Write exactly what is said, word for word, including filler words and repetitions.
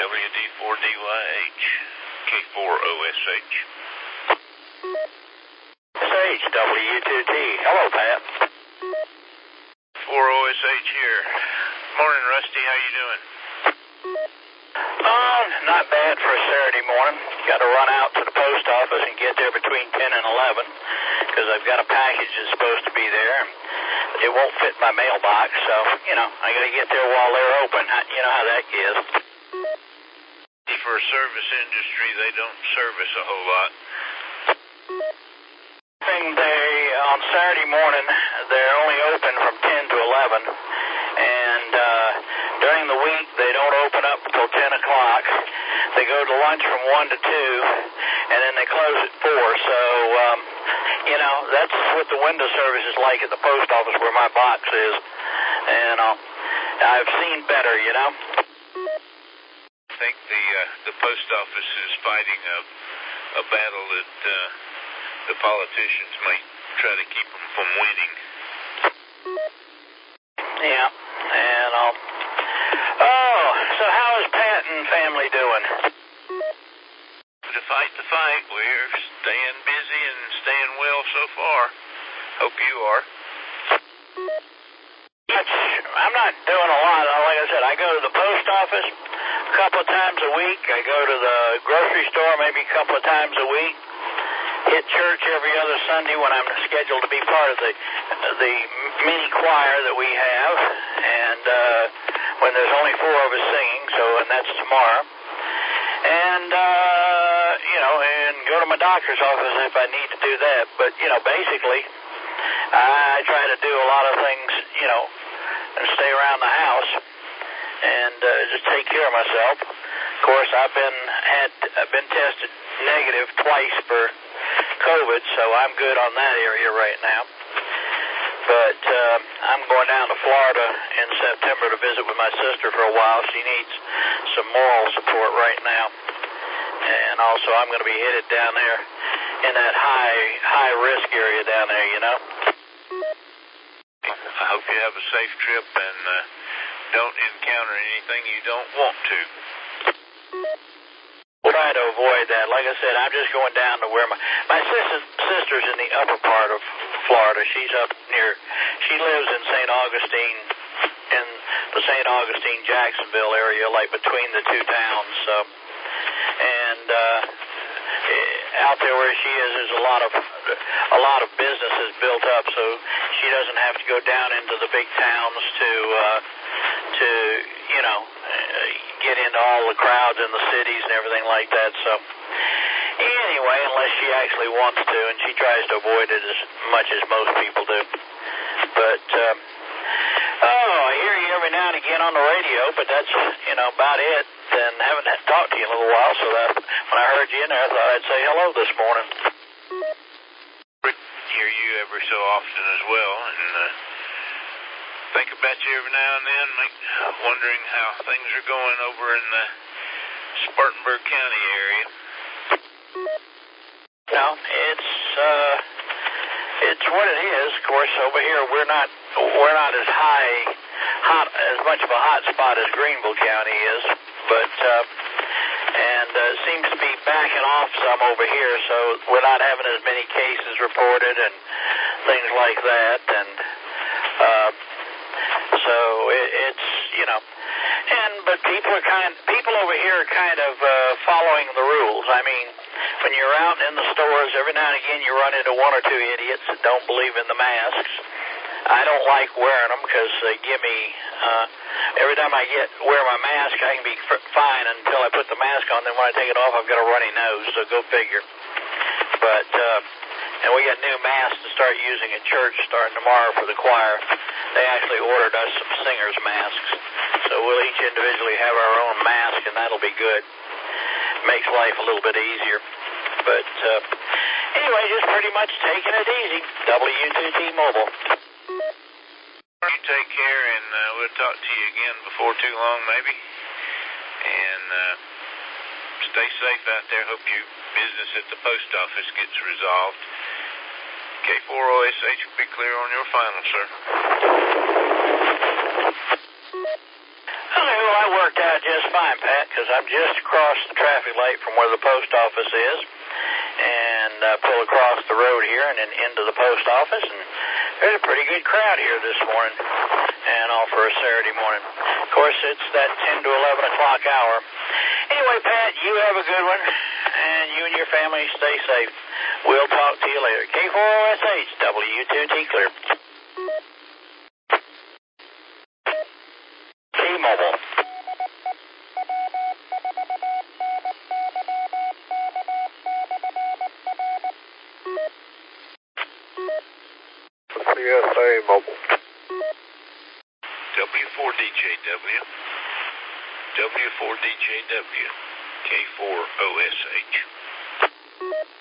W D four D Y H, K four O S H. S H, W two T. Hello, Pat. four O S H here. Morning, Rusty. How you doing? Oh, not bad for a Saturday morning. Got to run out to the post office and get there between ten and eleven because I've got a package that's supposed to be there. It won't fit my mailbox, so, you know, I got to get there while they're open. You know how that is. For a service industry, they don't service a whole lot. They, on Saturday morning, they're only open from ten to eleven, and uh, during the week, they don't open up until ten o'clock. They go to lunch from one to two, and then they close at four, so, um, you know, that's what the window service is like at the post office where my box is, and uh, I've seen better, you know. I think the uh, the post office is fighting a, a battle that uh, the politicians might try to keep them from winning. Yeah, and um, oh, so how is Pat and family doing? To fight the fight, we're staying busy and staying well so far. Hope you are. I'm not doing a lot. Like I said, I go to the post office a couple of times a week. I go to the grocery store maybe a couple of times a week. Hit church every other Sunday when I'm scheduled to be part of the the mini choir that we have, and uh, when there's only four of us singing, so and that's tomorrow. And uh, you know, and go to my doctor's office if I need to do that. But you know, basically, I try to do a lot of things, you know, and stay around the house and uh, just take care of myself. Of course, I've been had I've been tested negative twice for COVID, so I'm good on that area right now. But uh, I'm going down to Florida in September to visit with my sister for a while. She needs some moral support right now. And also I'm going to be headed down there in that high high risk area down there, you know. I hope you have a safe trip and uh, don't encounter anything you don't want to. We'll try to avoid that. Like I said, I'm just going down to where my my sister, sister's in the upper part of Florida. She's up near, she lives in Saint Augustine, in the Saint Augustine Jacksonville area, like between the two towns. So, and uh, out there where she is, there's a lot of a lot of businesses built up, so she doesn't have to go down into the big towns to uh, to you know get into all the crowds in the cities and everything like that. So anyway, unless she actually wants to, and she tries to avoid it as much as most people do. But um, oh, I hear you every now and again on the radio, but that's you know about it. And haven't talked to you in a little while, so that when I heard you in there, I thought I'd say hello this morning. Hear you every so often as well, and uh, think about you every now and then, make, wondering how things are going over in the Spartanburg County area. No, it's uh, it's what it is. Of course, over here we're not we're not as high, hot as much of a hot spot as Greenville County is. But, uh, and uh, seems to be backing off some over here, so we're not having as many cases reported and things like that. And uh, so it, it's, you know, and but people are kind, people over here are kind of uh, following the rules. I mean, when you're out in the stores, every now and again you run into one or two idiots that don't believe in the masks. I don't like wearing them because they give me, uh, every time I get wear my mask, I can be f- fine until I put the mask on. Then when I take it off, I've got a runny nose, so go figure. But, uh, and we got new masks to start using at church starting tomorrow for the choir. They actually ordered us some singers' masks. So we'll each individually have our own mask, and that'll be good. Makes life a little bit easier. But, uh, anyway, just pretty much taking it easy. W two T Mobile. You take care, and uh, we'll talk to you again before too long, maybe. And uh, stay safe out there. Hope your business at the post office gets resolved. K four O S H will be clear on your final, sir. Well, I worked out just fine, Pat, because I'm just across the traffic light from where the post office is, and uh, pull across the road here and then into the post office, and there's a pretty good crowd here this morning, and all for a Saturday morning. Of course, it's that ten to eleven o'clock hour. Anyway, Pat, you have a good one, and you and your family stay safe. We'll talk to you later. K four O S H, W two T clear. T-Mobile. C S A Mobile. W four D J W. W four D J W. K four O S H.